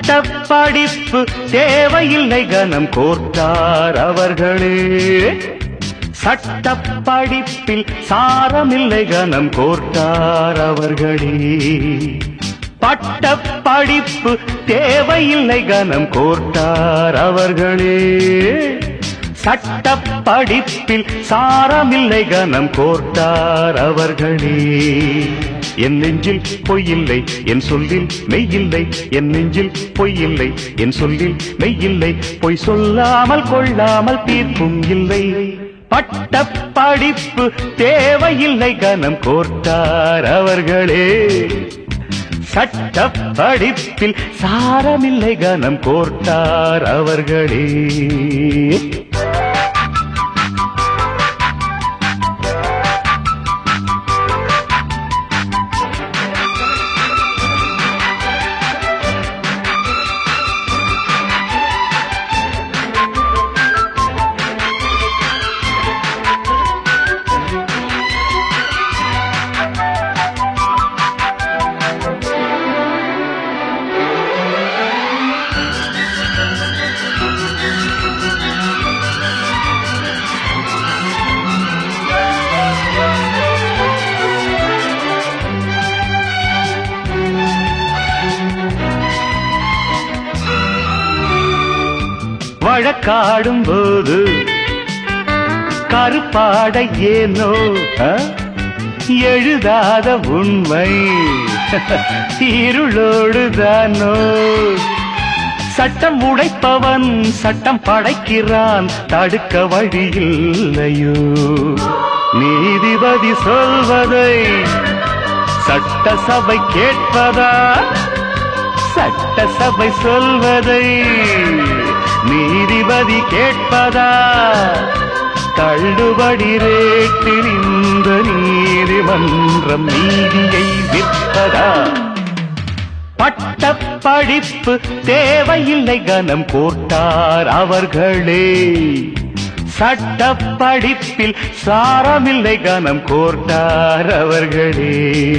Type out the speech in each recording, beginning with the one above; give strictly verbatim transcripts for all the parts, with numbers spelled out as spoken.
சட்டப்படிப்பு தேவையில்லை கனம் கோர்த்தார் அவர்களே. சட்டப்படிப்பில் சாரமில்லை கனம் கோர்த்தார் அவர்களே. பட்டப்படிப்பு தேவையில்லை கனம் கோர்த்தார் அவர்களே. சட்டப்படிப்பில் சாரமில்லை கனம் கோர்த்தார் அவர்களே. என் நெஞ்சில் பொய்யில்லை என் சொல்லில் மெய்யில்லை. என் நெஞ்சில் பொய்யில்லை என் சொல்லில் மெய்யில்லை. பொய் சொல்லாமல் கொள்ளாமல் தீர்ப்பும் இல்லை. பட்டப்படிப்பு தேவையில்லை கனம் கோர்த்தார் அவர்களே. சட்டப்படிப்பில் சாரமில்லை கனம் கோர்த்தார் அவர்களே. வழக்காடும் போது கருப்பாட ஏனோ எழுதாத உண்மை இருளோடுதானோ. சட்டம் உடைப்பவன் சட்டம் படைக்கிறான் தடுக்க வழியில்லையோ. நீதிபதி சொல்வதை சட்டசபை கேட்பதா? சட்டசபை சொல்வதை நீதிபதி கேட்பதா? தள்ளுபடி ரேட்டில் இந்த நீதிமன்றம் நீதியை விற்பதா? பட்டப்படிப்பு தேவையில்லை கனம் கோர்த்தார் அவர்களே. சட்டப்படிப்பில் சாரமில்லை கனம் கோர்த்தார் அவர்களே.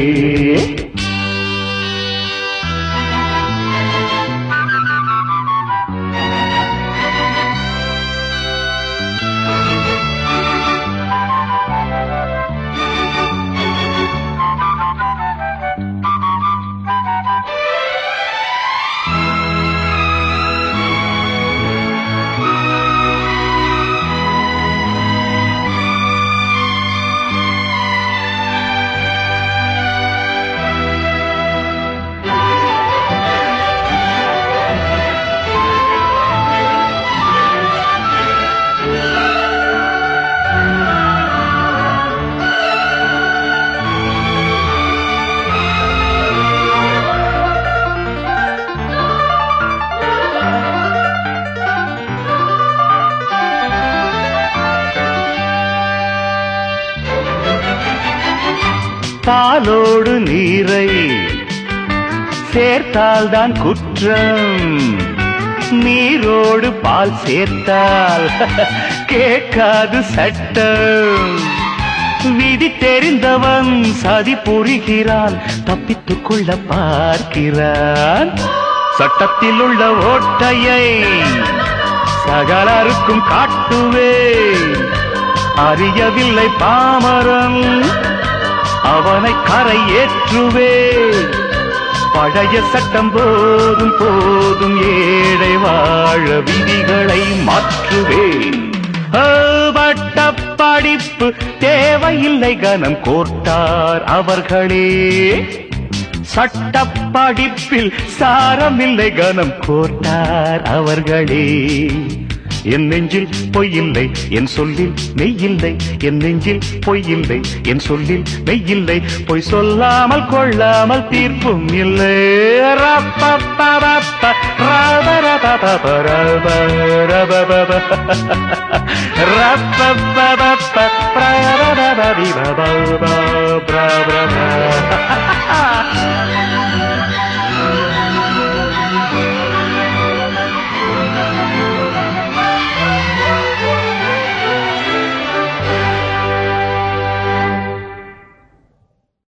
பாலோடு நீரை சேர்த்தால்தான் குற்றம். நீரோடு பால் சேர்த்தால் கேட்காது சட்டம். விதி தெரிந்தவன் சதி புரிகிறான் தப்பித்துக் கொள்ள பார்க்கிறான். சட்டத்தில் உள்ள ஓட்டையை சகலருக்கும் காட்டுவே. அறியவில்லை பாமரன் அவனை கரை ஏற்றுவே. பழைய சட்டம் போதும் போதும் ஏழை வாழ விதிகளை மாற்றுவே. பட்டப்படிப்பு தேவையில்லை கனம் கோர்த்தார் அவர்களே. சட்டப்படிப்பில் சாரமில்லை கனம் கோர்த்தார் அவர்களே. என் நெஞ்சில் பொய்யில்லை என் சொல்லில் மெய்யில்லை. என் நெஞ்சில் பொய்யில்லை என் சொல்லில் மெய்யில்லை. பொய் சொல்லாமல் கொள்ளாமல் தீர்ப்பும் இல்லை.